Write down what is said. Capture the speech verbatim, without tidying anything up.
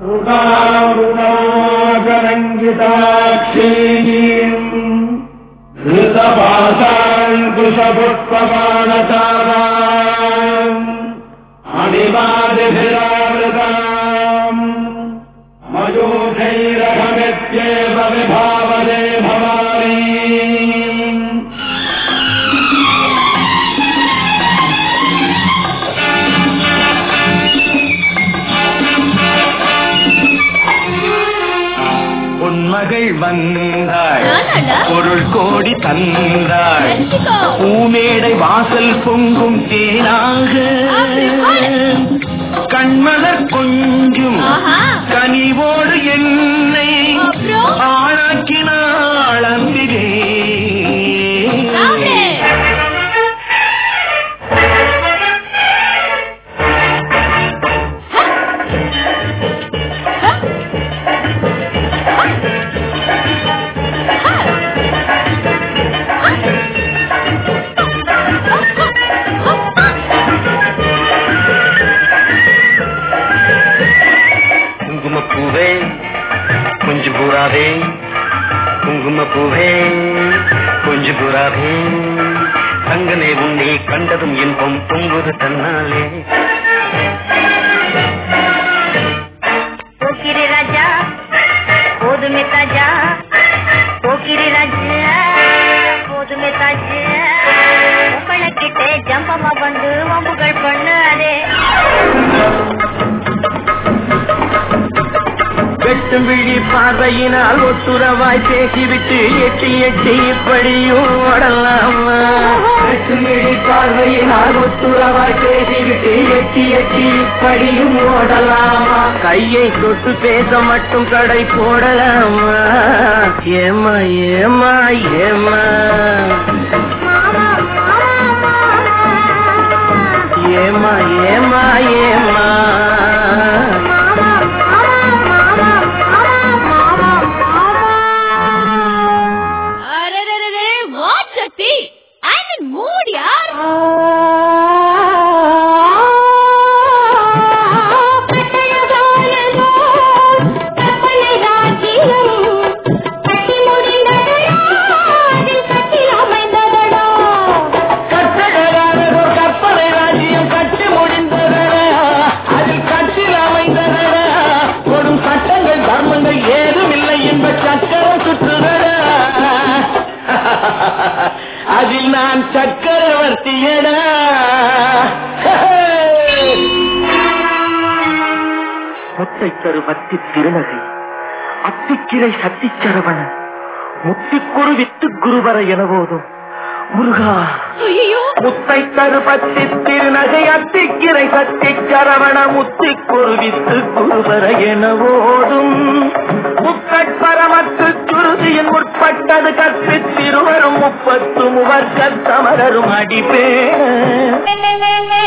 ृतारङ्गिताक्षीम् ऋतपाशाङ्कुशपुष्पपाणचाराम् अणिमादिभिरावृताम् मयूखैरहमित्येव विभावदे भवानी மகள் வந்தாள், பொருள் கோடி தந்தாள், பூமேடை வாசல் பொங்கும் தேனாக கண்மலர் கொஞ்சும் கனிவோடு என்னை ஆளாக்கினாள் அன்பிலே. குங்குமப்பூவே கொஞ்சு புறாவே தங்கனே உன்னை கண்டதும் இன்பம் பொங்குது தன்னாலே. போக்கிரி ராஜா போதுமே தாஜா, போக்கிரி ராஜா போதுமே தாஜா, உங்களுக்கிட்டே ஜம்பமா வந்து வம்புகள் பண்ணாதே. வெட்டும் விழி பார்வையினால் ஒத்துறவாய் பேசிவிட்டு எட்டி எட்டி இப்படியும் ஓடலாமா? வெட்டும் விழி பார்வையினால் ஒத்துறவாய் பேசிவிட்டு எட்டி எட்டி இப்படியும் ஓடலாமா? கையை தொட்டு பேச மட்டும் கடை போடலாமா? ஏமா ஏமா ஏமா ஏமா ஏமா ஏமா அதில் நான் சக்கரவர்த்தியடா. முத்தை தரு வத்தி திருநகை அத்திக்கிரை சத்திச்சரவணன் முத்திக்குரு வித்து குருவர என போதும் முருகா. முத்தை தரு பத்தி திருநகை அத்திக்கிரை சத்திச்சரவண முத்திக்குரு வித்து குருவர என போதும் முக்கட்பரமத்து சுருதியின் முற்பட்டது கற்பித்திருவரும் முப்பத்து முவர் கத்தமரரும் அடிப்பே.